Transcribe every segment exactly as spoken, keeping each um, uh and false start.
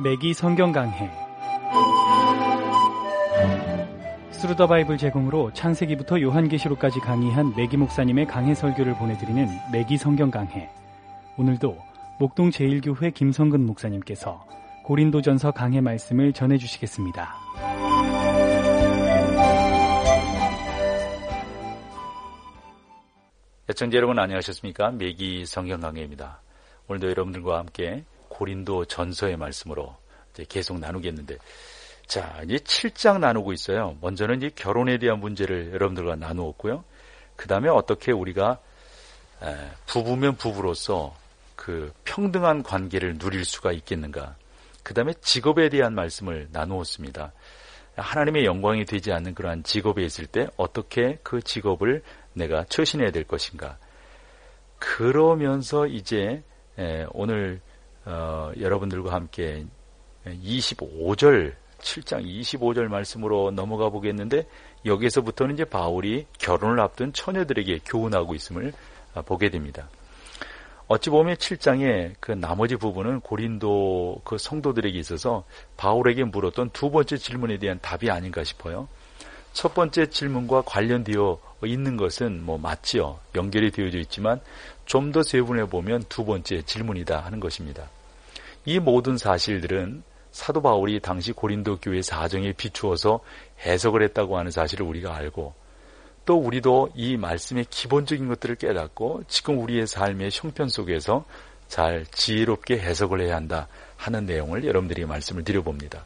매기 성경 강해 스루 더 바이블 제공으로 창세기부터 요한계시록까지 강의한 매기 목사님의 강해 설교를 보내드리는 매기 성경 강해. 오늘도 목동 제일교회 김성근 목사님께서 고린도전서 강해 말씀을 전해주시겠습니다. 애청자 여러분 안녕하셨습니까? 매기 성경 강해입니다. 오늘도 여러분들과 함께 고린도 전서의 말씀으로 이제 계속 나누겠는데, 자, 이제 칠 장 나누고 있어요. 먼저는 이제 결혼에 대한 문제를 여러분들과 나누었고요. 그 다음에 어떻게 우리가 부부면 부부로서 그 평등한 관계를 누릴 수가 있겠는가. 그 다음에 직업에 대한 말씀을 나누었습니다. 하나님의 영광이 되지 않는 그러한 직업에 있을 때 어떻게 그 직업을 내가 처신해야 될 것인가. 그러면서 이제 오늘 어, 여러분들과 함께 이십오 절, 칠 장 이십오 절 말씀으로 넘어가 보겠는데, 여기서부터는 이제 바울이 결혼을 앞둔 처녀들에게 교훈하고 있음을 보게 됩니다. 어찌 보면 칠 장의 그 나머지 부분은 고린도 그 성도들에게 있어서 바울에게 물었던 두 번째 질문에 대한 답이 아닌가 싶어요. 첫 번째 질문과 관련되어 있는 것은 뭐 맞지요. 연결이 되어져 있지만 좀 더 세분해 보면 두 번째 질문이다 하는 것입니다. 이 모든 사실들은 사도 바울이 당시 고린도 교회 사정에 비추어서 해석을 했다고 하는 사실을 우리가 알고, 또 우리도 이 말씀의 기본적인 것들을 깨닫고 지금 우리의 삶의 형편 속에서 잘 지혜롭게 해석을 해야 한다 하는 내용을 여러분들이 말씀을 드려봅니다.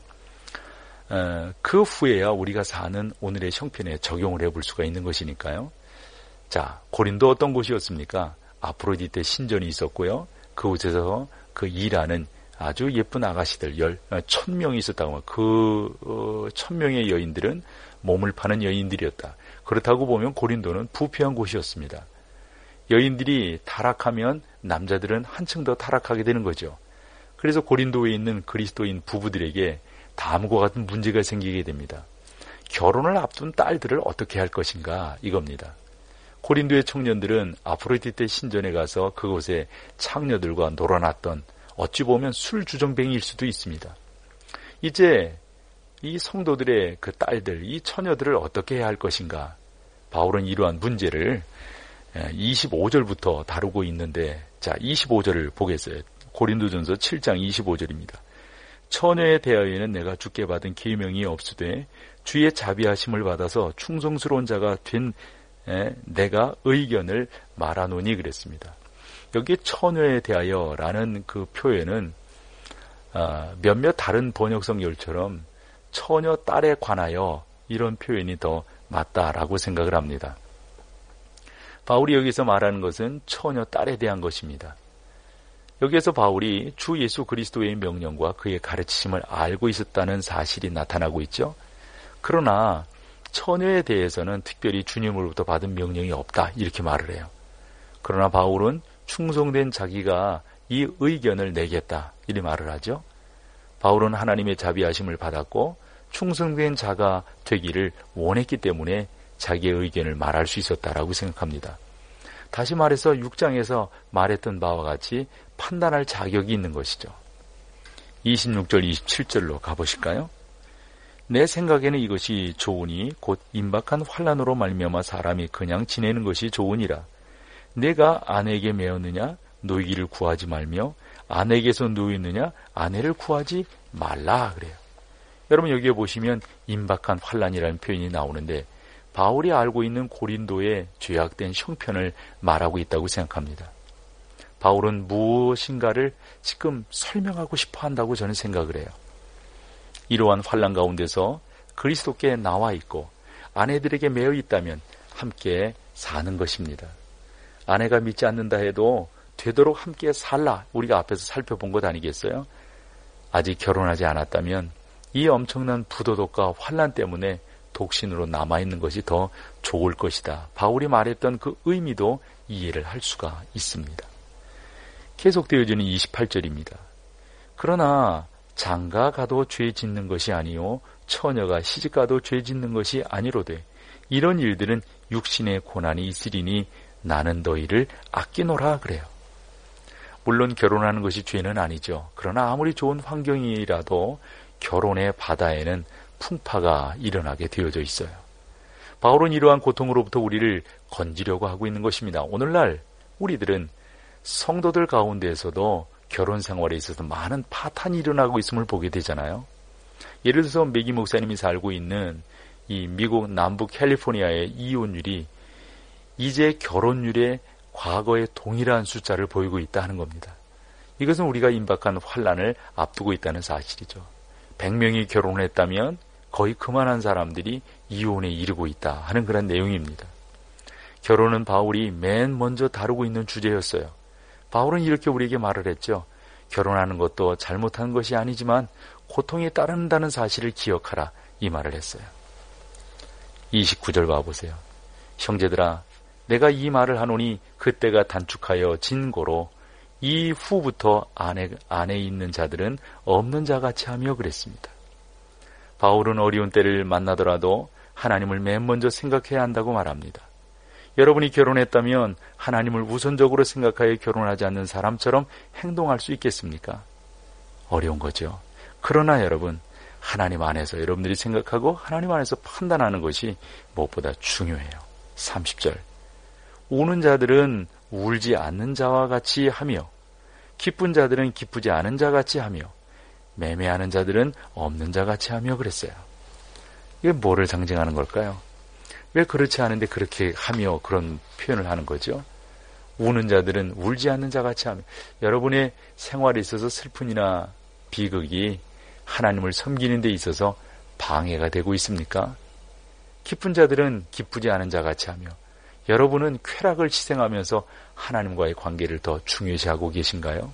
어, 그 후에야 우리가 사는 오늘의 형편에 적용을 해볼 수가 있는 것이니까요. 자, 고린도 어떤 곳이었습니까? 아프로디테 신전이 있었고요. 그곳에서 그 일하는 아주 예쁜 아가씨들 열, 천 명이 있었다고 하면 그 어, 천 명의 여인들은 몸을 파는 여인들이었다. 그렇다고 보면 고린도는 부패한 곳이었습니다. 여인들이 타락하면 남자들은 한층 더 타락하게 되는 거죠. 그래서 고린도에 있는 그리스도인 부부들에게 다음과 같은 문제가 생기게 됩니다. 결혼을 앞둔 딸들을 어떻게 할 것인가, 이겁니다. 고린도의 청년들은 아프로디테 신전에 가서 그곳에 창녀들과 놀아났던, 어찌 보면 술주정뱅이일 수도 있습니다. 이제 이 성도들의 그 딸들, 이 처녀들을 어떻게 해야 할 것인가. 바울은 이러한 문제를 이십오 절부터 다루고 있는데, 자, 이십오 절을 보겠어요. 고린도전서 칠 장 이십오 절입니다. 처녀에 대하여는 내가 주께 받은 계명이 없으되 주의 자비하심을 받아서 충성스러운 자가 된 내가 의견을 말하노니 그랬습니다. 여기 처녀에 대하여라는 그 표현은 몇몇 다른 번역성 열처럼 처녀 딸에 관하여 이런 표현이 더 맞다라고 생각을 합니다. 바울이 여기서 말하는 것은 처녀 딸에 대한 것입니다. 여기에서 바울이 주 예수 그리스도의 명령과 그의 가르치심을 알고 있었다는 사실이 나타나고 있죠. 그러나 처녀에 대해서는 특별히 주님으로부터 받은 명령이 없다, 이렇게 말을 해요. 그러나 바울은 충성된 자기가 이 의견을 내겠다, 이렇게 말을 하죠. 바울은 하나님의 자비하심을 받았고 충성된 자가 되기를 원했기 때문에 자기의 의견을 말할 수 있었다라고 생각합니다. 다시 말해서 육 장에서 말했던 바와 같이 판단할 자격이 있는 것이죠. 이십육 절 이십칠 절로 가보실까요? 내 생각에는 이것이 좋으니 곧 임박한 환난으로 말미암아 사람이 그냥 지내는 것이 좋으니라. 내가 아내에게 매었느냐 노이기를 구하지 말며 아내에게서 누이느냐 아내를 구하지 말라 그래요. 여러분 여기에 보시면 임박한 환난이라는 표현이 나오는데, 바울이 알고 있는 고린도의 죄악된 형편을 말하고 있다고 생각합니다. 바울은 무엇인가를 지금 설명하고 싶어 한다고 저는 생각을 해요. 이러한 환난 가운데서 그리스도께 나와 있고 아내들에게 매여 있다면 함께 사는 것입니다. 아내가 믿지 않는다 해도 되도록 함께 살라, 우리가 앞에서 살펴본 것 아니겠어요? 아직 결혼하지 않았다면 이 엄청난 부도덕과 환난 때문에 독신으로 남아있는 것이 더 좋을 것이다. 바울이 말했던 그 의미도 이해를 할 수가 있습니다. 계속되어지는 이십팔 절입니다. 그러나 장가 가도 죄 짓는 것이 아니요 처녀가 시집 가도 죄 짓는 것이 아니로되 이런 일들은 육신의 고난이 있으리니 나는 너희를 아끼노라 그래요. 물론 결혼하는 것이 죄는 아니죠. 그러나 아무리 좋은 환경이라도 결혼의 바다에는 풍파가 일어나게 되어져 있어요. 바울은 이러한 고통으로부터 우리를 건지려고 하고 있는 것입니다. 오늘날 우리들은 성도들 가운데에서도 결혼 생활에 있어서 많은 파탄이 일어나고 있음을 보게 되잖아요. 예를 들어서 매기 목사님이 살고 있는 이 미국 남부 캘리포니아의 이혼율이 이제 결혼율의 과거의 동일한 숫자를 보이고 있다 하는 겁니다. 이것은 우리가 임박한 환란을 앞두고 있다는 사실이죠. 백 명이 결혼을 했다면 거의 그만한 사람들이 이혼에 이르고 있다 하는 그런 내용입니다. 결혼은 바울이 맨 먼저 다루고 있는 주제였어요. 바울은 이렇게 우리에게 말을 했죠. 결혼하는 것도 잘못한 것이 아니지만 고통이 따른다는 사실을 기억하라, 이 말을 했어요. 이십구 절 봐보세요. 형제들아, 내가 이 말을 하노니 그때가 단축하여 진고로 이후부터 안에, 안에 있는 자들은 없는 자같이 하며 그랬습니다. 바울은 어려운 때를 만나더라도 하나님을 맨 먼저 생각해야 한다고 말합니다. 여러분이 결혼했다면 하나님을 우선적으로 생각하여 결혼하지 않는 사람처럼 행동할 수 있겠습니까? 어려운 거죠. 그러나 여러분, 하나님 안에서 여러분들이 생각하고 하나님 안에서 판단하는 것이 무엇보다 중요해요. 삼십 절. 우는 자들은 울지 않는 자와 같이 하며 기쁜 자들은 기쁘지 않은 자 같이 하며 매매하는 자들은 없는 자 같이 하며 그랬어요. 이게 뭐를 상징하는 걸까요? 왜 그렇지 않은데 그렇게 하며 그런 표현을 하는 거죠? 우는 자들은 울지 않는 자 같이 하며, 여러분의 생활에 있어서 슬픔이나 비극이 하나님을 섬기는 데 있어서 방해가 되고 있습니까? 기쁜 자들은 기쁘지 않은 자 같이 하며, 여러분은 쾌락을 희생하면서 하나님과의 관계를 더 중요시하고 계신가요?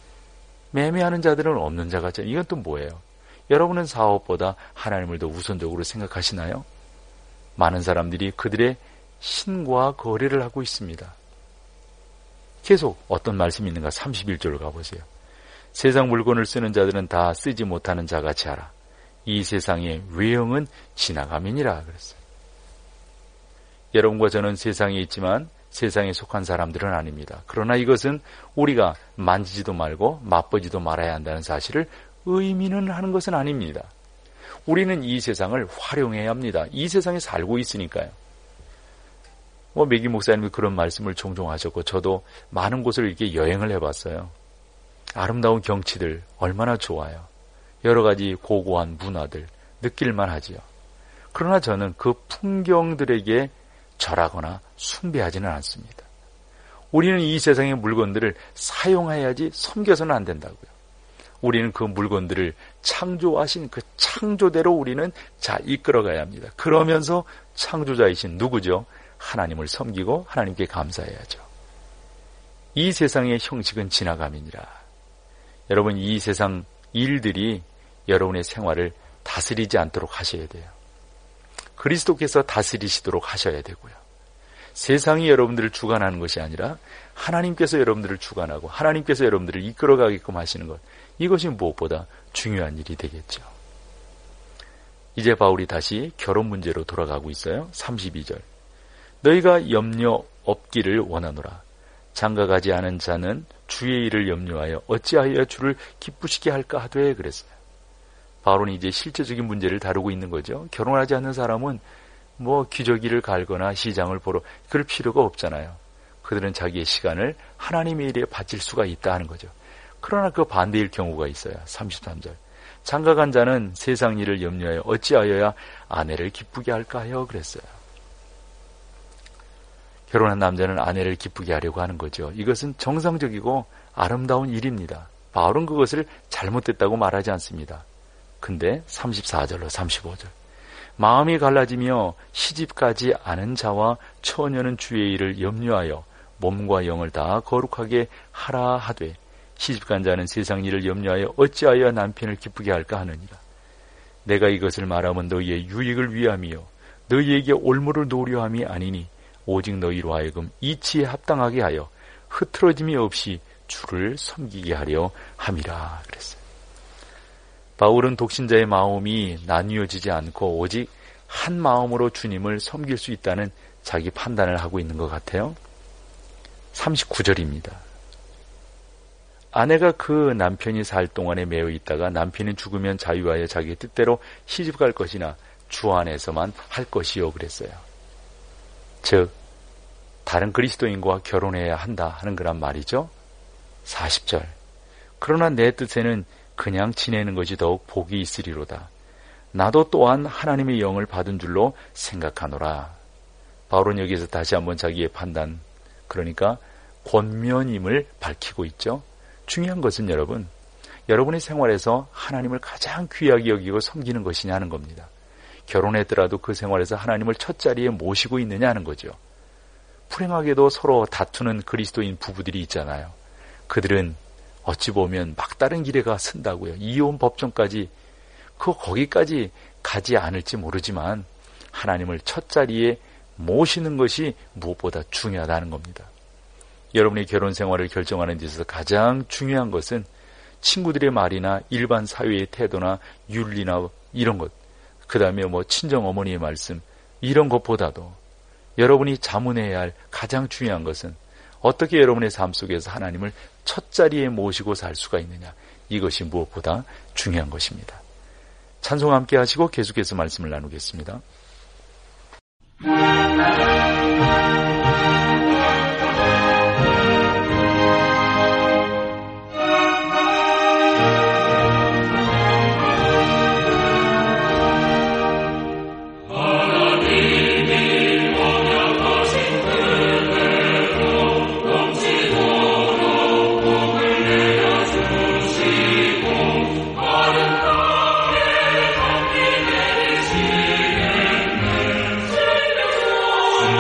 매매하는 자들은 없는 자 같이, 이건 또 뭐예요? 여러분은 사업보다 하나님을 더 우선적으로 생각하시나요? 많은 사람들이 그들의 신과 거래를 하고 있습니다. 계속 어떤 말씀이 있는가? 삼십일 절로 가보세요. 세상 물건을 쓰는 자들은 다 쓰지 못하는 자같이 하라. 이 세상의 외형은 지나감이니라 그랬어요. 여러분과 저는 세상에 있지만 세상에 속한 사람들은 아닙니다. 그러나 이것은 우리가 만지지도 말고 맛보지도 말아야 한다는 사실을 의미는 하는 것은 아닙니다. 우리는 이 세상을 활용해야 합니다. 이 세상에 살고 있으니까요. 뭐 매기 목사님이 그런 말씀을 종종 하셨고 저도 많은 곳을 이렇게 여행을 해봤어요. 아름다운 경치들 얼마나 좋아요. 여러 가지 고고한 문화들 느낄만 하지요. 그러나 저는 그 풍경들에게 절하거나 숭배하지는 않습니다. 우리는 이 세상의 물건들을 사용해야지 섬겨서는 안 된다고요. 우리는 그 물건들을 창조하신 그 창조대로 우리는 잘 이끌어가야 합니다. 그러면서 창조자이신 누구죠? 하나님을 섬기고 하나님께 감사해야죠. 이 세상의 형식은 지나감이니라. 여러분, 이 세상 일들이 여러분의 생활을 다스리지 않도록 하셔야 돼요. 그리스도께서 다스리시도록 하셔야 되고요. 세상이 여러분들을 주관하는 것이 아니라 하나님께서 여러분들을 주관하고 하나님께서 여러분들을 이끌어가게끔 하시는 것, 이것이 무엇보다 중요한 일이 되겠죠. 이제 바울이 다시 결혼 문제로 돌아가고 있어요. 삼십이 절. 너희가 염려 없기를 원하노라. 장가가지 않은 자는 주의 일을 염려하여 어찌하여 주를 기쁘시게 할까 하되 그랬어요. 바울은 이제 실제적인 문제를 다루고 있는 거죠. 결혼하지 않는 사람은 뭐 기저귀를 갈거나 시장을 보러 그럴 필요가 없잖아요. 그들은 자기의 시간을 하나님의 일에 바칠 수가 있다 하는 거죠. 그러나 그 반대일 경우가 있어요. 삼십삼 절. 장가간 자는 세상 일을 염려하여 어찌하여야 아내를 기쁘게 할까 하여 그랬어요. 결혼한 남자는 아내를 기쁘게 하려고 하는 거죠. 이것은 정상적이고 아름다운 일입니다. 바울은 그것을 잘못됐다고 말하지 않습니다. 근데 삼십사 절로 삼십오 절. 마음이 갈라지며 시집가지 않은 자와 처녀는 주의 일을 염려하여 몸과 영을 다 거룩하게 하라 하되 시집간 자는 세상 일을 염려하여 어찌하여 남편을 기쁘게 할까 하느니라. 내가 이것을 말하면 너희의 유익을 위함이요 너희에게 올무를 노려함이 아니니 오직 너희로 하여금 이치에 합당하게 하여 흐트러짐이 없이 주를 섬기게 하려 함이라 그랬어요. 바울은 독신자의 마음이 나뉘어지지 않고 오직 한 마음으로 주님을 섬길 수 있다는 자기 판단을 하고 있는 것 같아요. 삼십구 절입니다. 아내가 그 남편이 살 동안에 매여 있다가 남편이 죽으면 자유하여 자기 뜻대로 시집갈 것이나 주 안에서만 할 것이요 그랬어요. 즉 다른 그리스도인과 결혼해야 한다 하는 거란 말이죠. 사십 절. 그러나 내 뜻에는 그냥 지내는 것이 더욱 복이 있으리로다. 나도 또한 하나님의 영을 받은 줄로 생각하노라. 바울은 여기서 다시 한번 자기의 판단, 그러니까 권면임을 밝히고 있죠. 중요한 것은 여러분, 여러분의 생활에서 하나님을 가장 귀하게 여기고 섬기는 것이냐 하는 겁니다. 결혼했더라도 그 생활에서 하나님을 첫 자리에 모시고 있느냐 하는 거죠. 불행하게도 서로 다투는 그리스도인 부부들이 있잖아요. 그들은 어찌 보면 막다른 길에 가 쓴다고요. 이혼 법정까지, 그 거기까지 가지 않을지 모르지만 하나님을 첫 자리에 모시는 것이 무엇보다 중요하다는 겁니다. 여러분의 결혼 생활을 결정하는 데 있어서 가장 중요한 것은 친구들의 말이나 일반 사회의 태도나 윤리나 이런 것, 그 다음에 뭐 친정 어머니의 말씀, 이런 것보다도 여러분이 자문해야 할 가장 중요한 것은 어떻게 여러분의 삶 속에서 하나님을 첫 자리에 모시고 살 수가 있느냐, 이것이 무엇보다 중요한 것입니다. 찬송 함께 하시고 계속해서 말씀을 나누겠습니다. 주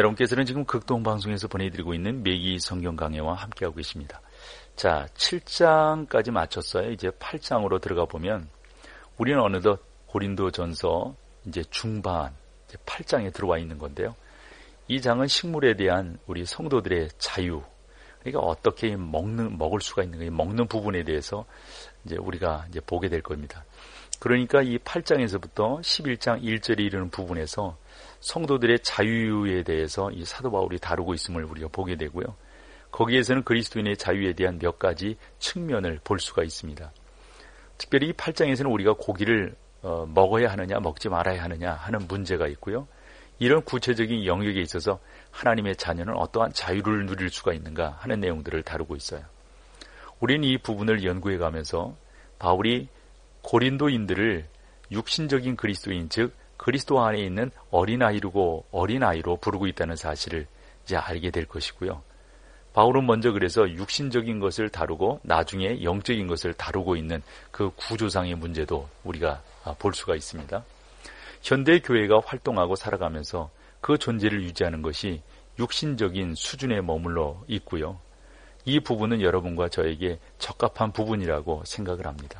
여러분께서는 지금 극동방송에서 보내드리고 있는 매기 성경 강해와 함께하고 계십니다. 자, 칠 장까지 마쳤어요. 이제 팔 장으로 들어가 보면 우리는 어느덧 고린도전서 이제 중반 이제 팔 장에 들어와 있는 건데요. 이 장은 식물에 대한 우리 성도들의 자유, 그러니까 어떻게 먹는 먹을 수가 있는가, 먹는 부분에 대해서 이제 우리가 이제 보게 될 겁니다. 그러니까 이 팔 장에서부터 십일 장 일 절에 이르는 부분에서 성도들의 자유에 대해서 이 사도 바울이 다루고 있음을 우리가 보게 되고요. 거기에서는 그리스도인의 자유에 대한 몇 가지 측면을 볼 수가 있습니다. 특별히 이 팔 장에서는 우리가 고기를 어, 먹어야 하느냐 먹지 말아야 하느냐 하는 문제가 있고요. 이런 구체적인 영역에 있어서 하나님의 자녀는 어떠한 자유를 누릴 수가 있는가 하는 내용들을 다루고 있어요. 우리는 이 부분을 연구해 가면서 바울이 고린도인들을 육신적인 그리스도인, 즉 그리스도 안에 있는 어린아이로 어린아이로 부르고 있다는 사실을 이제 알게 될 것이고요. 바울은 먼저 그래서 육신적인 것을 다루고 나중에 영적인 것을 다루고 있는 그 구조상의 문제도 우리가 볼 수가 있습니다. 현대 교회가 활동하고 살아가면서 그 존재를 유지하는 것이 육신적인 수준에 머물러 있고요. 이 부분은 여러분과 저에게 적합한 부분이라고 생각을 합니다.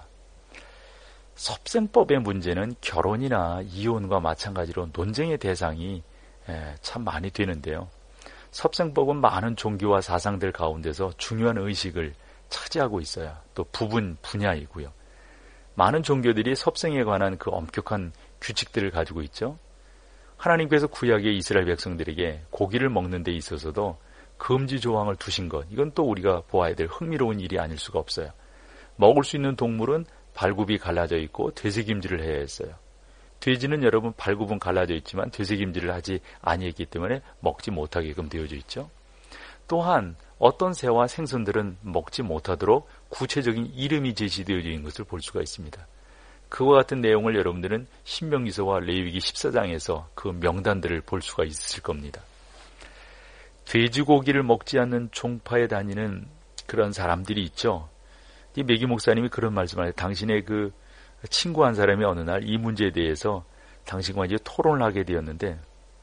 섭생법의 문제는 결혼이나 이혼과 마찬가지로 논쟁의 대상이 참 많이 되는데요. 섭생법은 많은 종교와 사상들 가운데서 중요한 의식을 차지하고 있어요. 또 부분 분야이고요. 많은 종교들이 섭생에 관한 그 엄격한 규칙들을 가지고 있죠. 하나님께서 구약의 이스라엘 백성들에게 고기를 먹는 데 있어서도 금지 조항을 두신 것, 이건 또 우리가 보아야 될 흥미로운 일이 아닐 수가 없어요. 먹을 수 있는 동물은 발굽이 갈라져 있고 되새김질을 해야 했어요. 돼지는 여러분 발굽은 갈라져 있지만 되새김질을 하지 아니했기 때문에 먹지 못하게끔 되어져 있죠. 또한 어떤 새와 생선들은 먹지 못하도록 구체적인 이름이 제시되어 있는 것을 볼 수가 있습니다. 그와 같은 내용을 여러분들은 신명기서와 레위기 십사 장에서 그 명단들을 볼 수가 있을 겁니다. 돼지고기를 먹지 않는 종파에 다니는 그런 사람들이 있죠. 이 매기 목사님이 그런 말씀을 해요. 당신의 그 친구 한 사람이 어느 날 이 문제에 대해서 당신과 이제 토론을 하게 되었는데,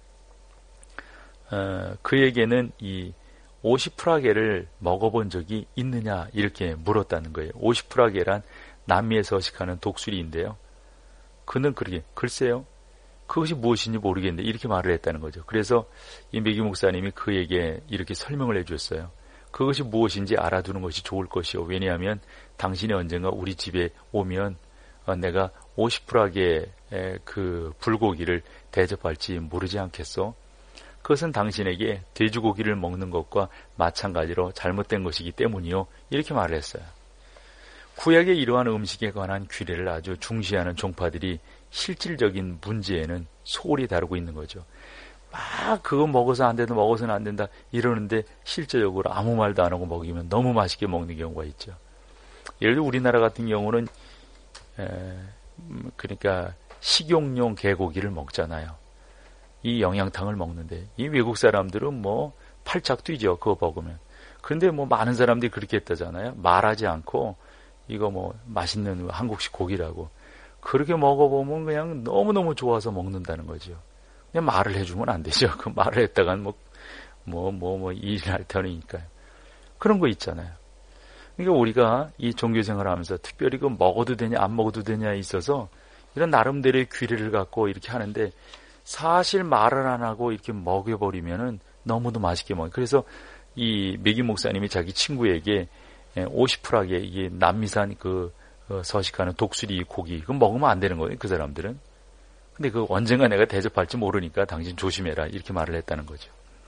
어, 그에게는 이 오시프라게를 먹어본 적이 있느냐 이렇게 물었다는 거예요. 오시프라게란 남미에 서식하는 독수리인데요. 그는 그렇게 글쎄요, 그것이 무엇인지 모르겠는데 이렇게 말을 했다는 거죠. 그래서 이 매기 목사님이 그에게 이렇게 설명을 해줬어요. 그것이 무엇인지 알아두는 것이 좋을 것이요. 왜냐하면 당신이 언젠가 우리 집에 오면 내가 오시프라게 그 불고기를 대접할지 모르지 않겠소? 그것은 당신에게 돼지고기를 먹는 것과 마찬가지로 잘못된 것이기 때문이요. 이렇게 말을 했어요. 구약의 이러한 음식에 관한 규례를 아주 중시하는 종파들이 실질적인 문제에는 소홀히 다루고 있는 거죠. 막 그거 먹어서 안 된다, 먹어서는 안 된다 이러는데 실제적으로 아무 말도 안 하고 먹이면 너무 맛있게 먹는 경우가 있죠. 예를 들어 우리나라 같은 경우는 에, 그러니까 식용용 개고기를 먹잖아요. 이 영양탕을 먹는데 이 외국 사람들은 뭐 팔짝 뛰죠. 그거 먹으면. 그런데 뭐 많은 사람들이 그렇게 했다잖아요. 말하지 않고 이거 뭐 맛있는 한국식 고기라고 그렇게 먹어보면 그냥 너무너무 좋아서 먹는다는 거죠. 그냥 말을 해주면 안 되죠. 그 말을 했다간 뭐, 뭐, 뭐, 뭐, 일할 터니까요. 그런 거 있잖아요. 그러니까 우리가 이 종교생활을 하면서 특별히 그 먹어도 되냐, 안 먹어도 되냐에 있어서 이런 나름대로의 규례를 갖고 이렇게 하는데 사실 말을 안 하고 이렇게 먹여버리면은 너무도 맛있게 먹어요. 그래서 이 매기 목사님이 자기 친구에게 오시프라게 이게 남미산 그 서식하는 독수리 고기, 그거 먹으면 안 되는 거예요. 그 사람들은. 근데 그 언젠가 내가 대접할지 모르니까 당신 조심해라 이렇게 말을 했다는 거죠.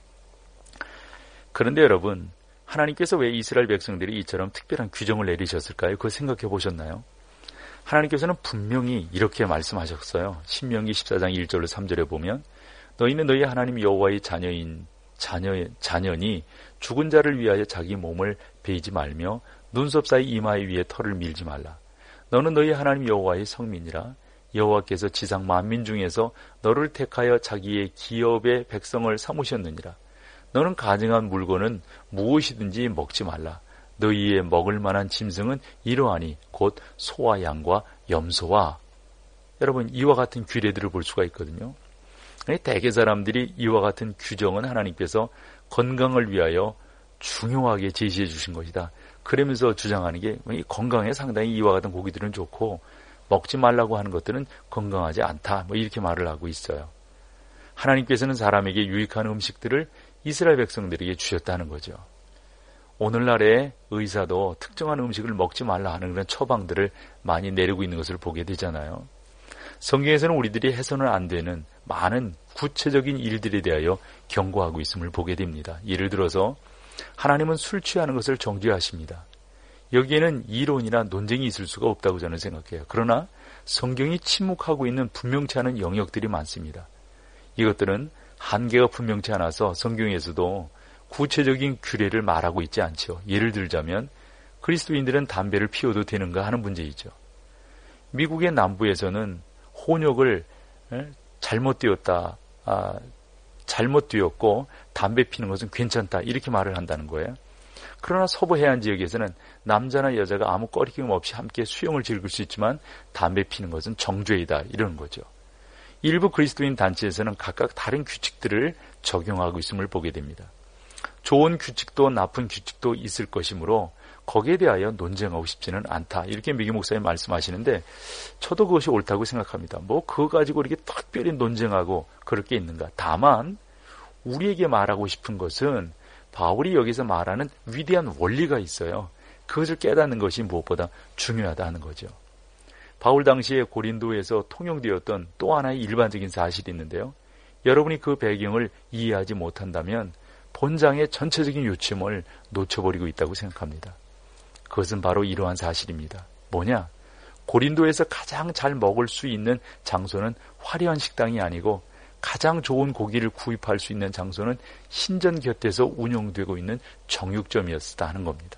그런데 여러분, 하나님께서 왜 이스라엘 백성들이 이처럼 특별한 규정을 내리셨을까요? 그거 생각해 보셨나요? 하나님께서는 분명히 이렇게 말씀하셨어요. 신명기 십사 장 일 절로 삼 절에 보면 너희는 너희 하나님 여호와의 자녀인 자녀, 자녀니 죽은 자를 위하여 자기 몸을 베이지 말며 눈썹 사이 이마 위에 털을 밀지 말라. 너는 너희 하나님 여호와의 성민이라. 여호와께서 지상 만민 중에서 너를 택하여 자기의 기업의 백성을 삼으셨느니라. 너는 가증한 물건은 무엇이든지 먹지 말라. 너희의 먹을 만한 짐승은 이러하니 곧 소와 양과 염소와. 여러분, 이와 같은 규례들을 볼 수가 있거든요. 대개 사람들이 이와 같은 규정은 하나님께서 건강을 위하여 중요하게 제시해 주신 것이다. 그러면서 주장하는 게 건강에 상당히 이와 같은 고기들은 좋고 먹지 말라고 하는 것들은 건강하지 않다. 뭐 이렇게 말을 하고 있어요. 하나님께서는 사람에게 유익한 음식들을 이스라엘 백성들에게 주셨다는 거죠. 오늘날의 의사도 특정한 음식을 먹지 말라 하는 그런 처방들을 많이 내리고 있는 것을 보게 되잖아요. 성경에서는 우리들이 해서는 안 되는 많은 구체적인 일들에 대하여 경고하고 있음을 보게 됩니다. 예를 들어서 하나님은 술 취하는 것을 정죄하십니다. 여기에는 이론이나 논쟁이 있을 수가 없다고 저는 생각해요. 그러나 성경이 침묵하고 있는 분명치 않은 영역들이 많습니다. 이것들은 한계가 분명치 않아서 성경에서도 구체적인 규례를 말하고 있지 않죠. 예를 들자면 그리스도인들은 담배를 피워도 되는가 하는 문제이죠. 미국의 남부에서는 혼욕을 잘못 되었다, 아, 잘못 되었고 담배 피는 것은 괜찮다 이렇게 말을 한다는 거예요. 그러나 서부 해안 지역에서는 남자나 여자가 아무 꺼리낌 없이 함께 수영을 즐길 수 있지만 담배 피는 것은 정죄이다 이러는 거죠. 일부 그리스도인 단체에서는 각각 다른 규칙들을 적용하고 있음을 보게 됩니다. 좋은 규칙도 나쁜 규칙도 있을 것이므로 거기에 대하여 논쟁하고 싶지는 않다. 이렇게 미기 목사님 말씀하시는데 저도 그것이 옳다고 생각합니다. 뭐 그거 가지고 이렇게 특별히 논쟁하고 그럴 게 있는가. 다만 우리에게 말하고 싶은 것은 바울이 여기서 말하는 위대한 원리가 있어요. 그것을 깨닫는 것이 무엇보다 중요하다 하는 거죠. 바울 당시에 고린도에서 통용되었던 또 하나의 일반적인 사실이 있는데요. 여러분이 그 배경을 이해하지 못한다면 본장의 전체적인 요점을 놓쳐버리고 있다고 생각합니다. 그것은 바로 이러한 사실입니다. 뭐냐? 고린도에서 가장 잘 먹을 수 있는 장소는 화려한 식당이 아니고 가장 좋은 고기를 구입할 수 있는 장소는 신전 곁에서 운영되고 있는 정육점이었다 하는 겁니다.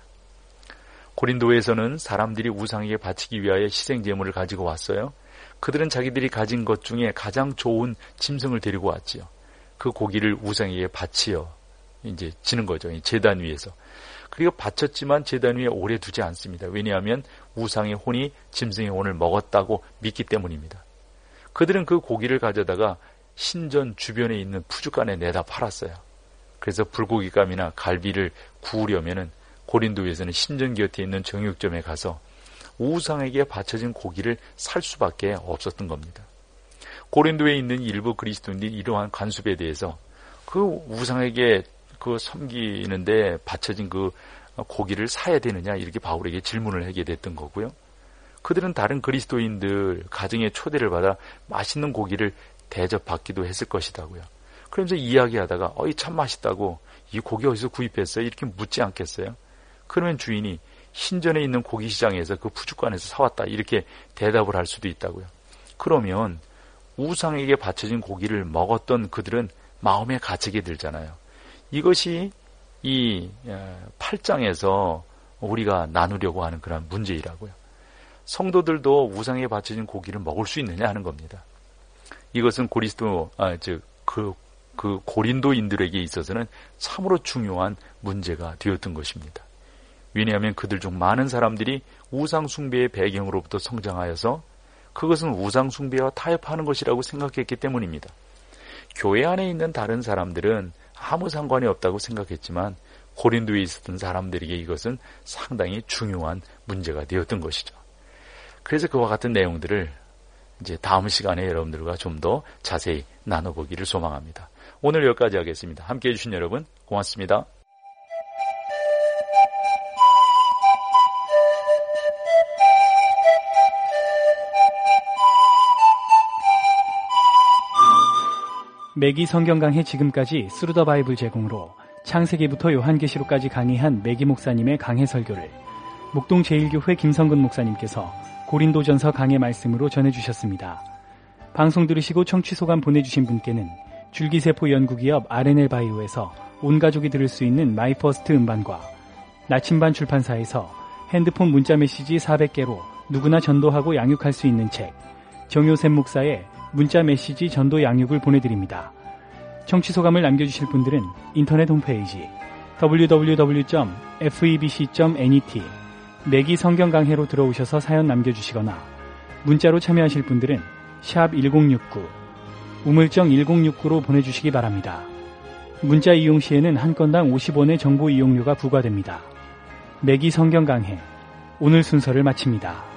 고린도에서는 사람들이 우상에게 바치기 위하여 희생제물을 가지고 왔어요. 그들은 자기들이 가진 것 중에 가장 좋은 짐승을 데리고 왔지요. 그 고기를 우상에게 바치어 이제 지는 거죠. 제단 위에서. 그리고 바쳤지만 제단 위에 오래 두지 않습니다. 왜냐하면 우상의 혼이 짐승의 혼을 먹었다고 믿기 때문입니다. 그들은 그 고기를 가져다가 신전 주변에 있는 푸주간에 내다 팔았어요. 그래서 불고기감이나 갈비를 구우려면은 고린도에서는 신전 곁에 있는 정육점에 가서 우상에게 바쳐진 고기를 살 수밖에 없었던 겁니다. 고린도에 있는 일부 그리스도인들이 이러한 관습에 대해서 그 우상에게 그 섬기는데 바쳐진 그 고기를 사야 되느냐 이렇게 바울에게 질문을 하게 됐던 거고요. 그들은 다른 그리스도인들 가정에 초대를 받아 맛있는 고기를 대접받기도 했을 것이다고요. 그러면서 이야기하다가 어이 참 맛있다고 이 고기 어디서 구입했어요? 이렇게 묻지 않겠어요? 그러면 주인이 신전에 있는 고기 시장에서 그 푸주간에서 사왔다 이렇게 대답을 할 수도 있다고요. 그러면 우상에게 바쳐진 고기를 먹었던 그들은 마음에 갇히게 들잖아요. 이것이 이 팔 장에서 우리가 나누려고 하는 그런 문제이라고요. 성도들도 우상에 바쳐진 고기를 먹을 수 있느냐 하는 겁니다. 이것은 고리스도, 아, 즉, 그, 그 고린도인들에게 있어서는 참으로 중요한 문제가 되었던 것입니다. 왜냐하면 그들 중 많은 사람들이 우상숭배의 배경으로부터 성장하여서 그것은 우상숭배와 타협하는 것이라고 생각했기 때문입니다. 교회 안에 있는 다른 사람들은 아무 상관이 없다고 생각했지만 고린도에 있었던 사람들에게 이것은 상당히 중요한 문제가 되었던 것이죠. 그래서 그와 같은 내용들을 이제 다음 시간에 여러분들과 좀 더 자세히 나눠보기를 소망합니다. 오늘 여기까지 하겠습니다. 함께해 주신 여러분 고맙습니다. 매기 성경 강해 지금까지 스루 더 바이블 제공으로 창세기부터 요한계시록까지 강의한 매기 목사님의 강해 설교를 목동 제일교회 김성근 목사님께서 고린도전서 강해 말씀으로 전해주셨습니다. 방송 들으시고 청취 소감 보내주신 분께는 줄기세포 연구기업 알엔엘 바이오에서 온가족이 들을 수 있는 마이퍼스트 음반과 나침반 출판사에서 핸드폰 문자메시지 사백 개로 누구나 전도하고 양육할 수 있는 책 정효샘 목사의 문자메시지 전도 양육을 보내드립니다. 청취 소감을 남겨주실 분들은 인터넷 홈페이지 더블유 더블유 더블유 점 페이비씨 점 넷 매기 성경 강해로 들어오셔서 사연 남겨주시거나 문자로 참여하실 분들은 샵 일공육구 우물정 일공육구로 보내주시기 바랍니다. 문자 이용 시에는 한 건당 오십 원의 정보 이용료가 부과됩니다. 매기 성경 강해, 오늘 순서를 마칩니다.